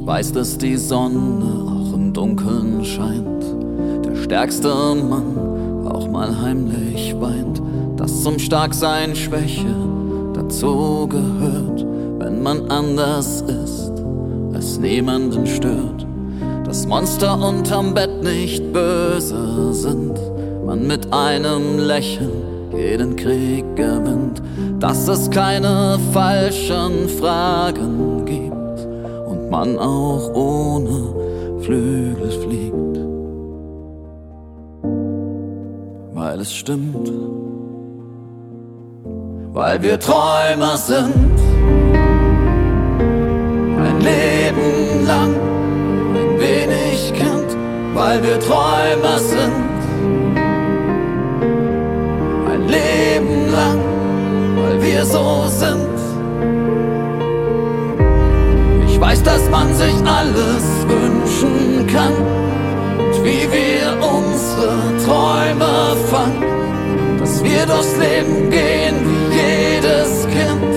Ich weiß, dass die Sonne auch im Dunkeln scheint, der stärkste Mann auch mal heimlich weint, dass zum Starksein Schwäche dazu gehört, wenn man anders ist, es niemanden stört, dass Monster unterm Bett nicht böse sind, man mit einem Lächeln jeden Krieg gewinnt, dass es keine falschen Fragen gibt und man auch ohne Flügel fliegt, weil es stimmt, weil wir Träumer sind, ein Leben lang, ein wenig Kind, weil wir Träumer sind, ein Leben lang, weil wir so sind. Ich weiß, dass man sich alles wünschen kann und wie wir unsere Träume fangen, dass wir durchs Leben gehen wie jedes Kind,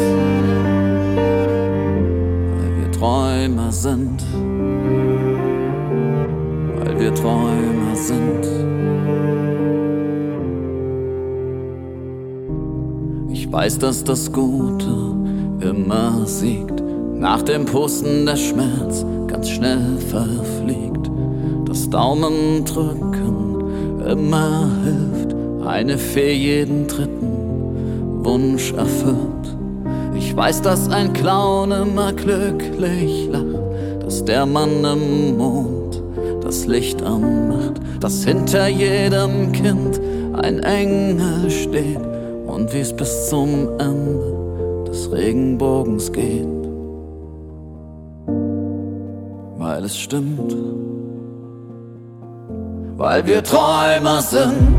weil wir Träumer sind, weil wir Träumer sind. Ich weiß, dass das Gute immer siegt, nach dem Pusten der Schmerz ganz schnell verfliegt, das Daumendrücken immer hilft, eine Fee jeden dritten Wunsch erfüllt. Ich weiß, dass ein Clown immer glücklich lacht, dass der Mann im Mond das Licht anmacht, dass hinter jedem Kind ein Engel steht und wie's bis zum Ende des Regenbogens geht, weil es stimmt, weil wir Träumer sind,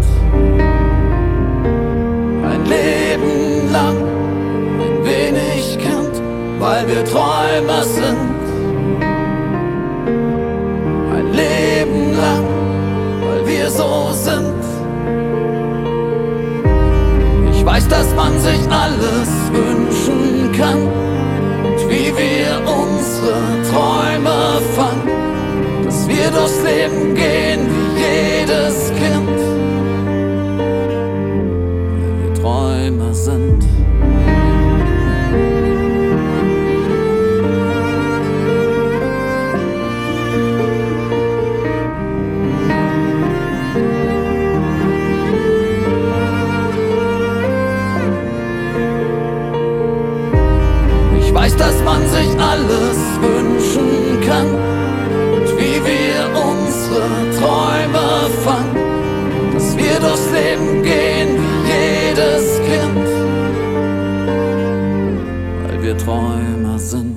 ein Leben lang, ein wenig Kind, weil wir Träumer sind, ein Leben lang, weil wir so sind. Ich weiß, dass man sich alles wünschen kann und wie wir unsere Träume fangen, dass wir durchs Leben gehen wie jedes Kind, weil wir Träumer sind. Ich weiß, dass man sich alles wünschen kann und wie wir unsere Träume fangen, dass wir durchs Leben gehen wie jedes Kind, weil wir Träumer sind.